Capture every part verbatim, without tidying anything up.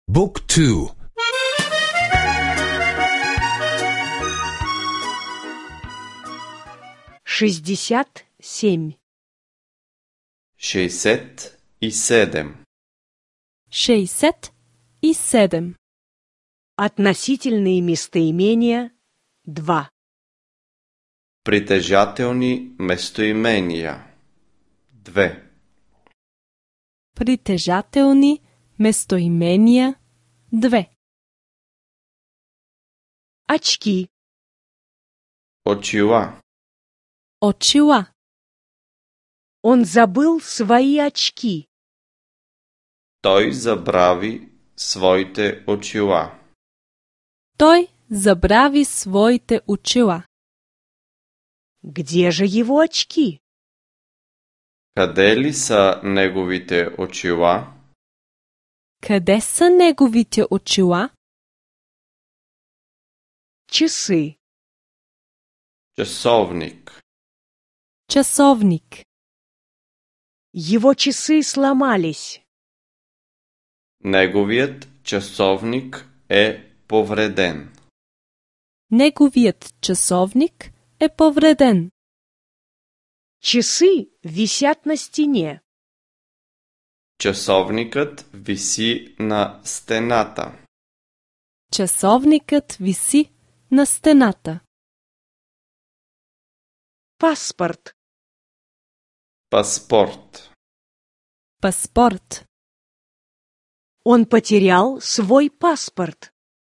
بوك تو. шестьдесят семь. шестьдесят и седем. шестьдесят и седем. Относительные местоимения два. Притежателни местоимения две. Притежателни местоимения две. Очки. Очила. Очила. Он забыл свои очки. Той забрави своите очила. Той забрави своите очила. Где же его очки? Къде ли са неговите очила? Къде са неговите очила? Часы. Часовник. Часовник. Его часы сломались. Неговият часовник е повреден. Неговият часовник е повреден. Часы висят на стене. Часовникът виси на стената. Часовникът виси на стената. Паспорт. Паспорт. Паспорт. Он потерял свой паспорт.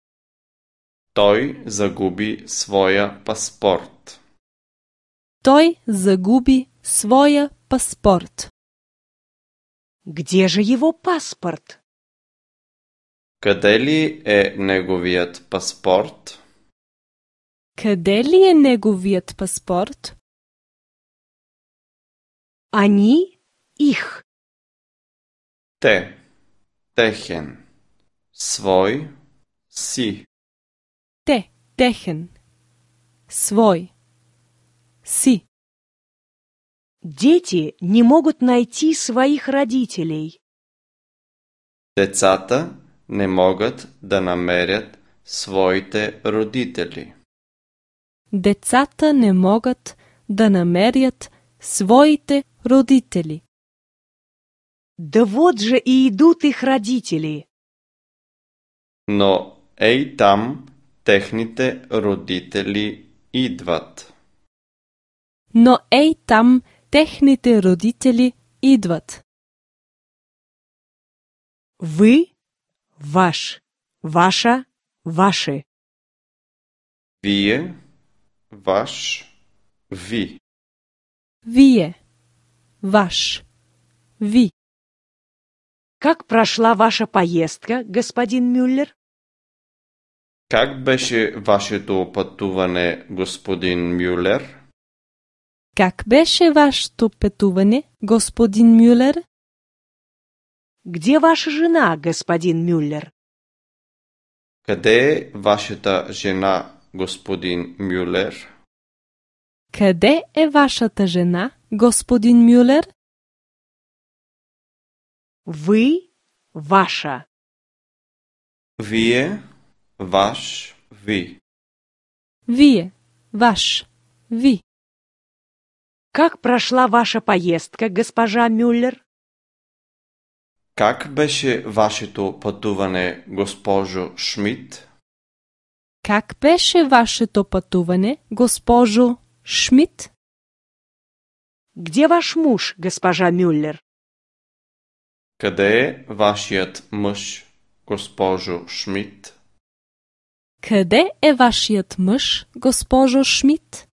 Той загуби своя паспорт. Той загуби своя паспорт. Где же его паспорт? Къде ли е неговият паспорт? Къде ли е неговият паспорт? Они их. Те. Техен. Свой. Си. Те, техен. Свой. Си. Дети не могут найти своих родителей. Децата не могат да намерят своите родители. Децата не могат да намерят своите родители. Да вот же и идут их родители. Но ей там техните родители идват. Но ей там техните родители идват. Вы, ваш, ваша, ваши. Вие, ваш, ви. Вие, ваш, ви. Как прошла ваша поездка, господин Мюллер? Как беше вашето пътуване, господин Мюлер? Как беше вашето пътуване, господин Мюлер? Где ваша жена, господин Мюллер? Къде е вашата жена, господин Мюлер? Къде е вашата жена, господин Мюлер? Вы, ваша. Вие, ваш, ви. Вие, ваш, ви. Как прошла ваша поездка, госпожа Мюллер? Как беше вашето пътуване, госпожо Шмидт? Как беше вашето пътуване, госпожо Шмидт? Где ваш муж, госпожа Мюллер? Къде е вашият мъж, госпожо Шмидт? Къде е вашият мъж, госпожо Шмидт?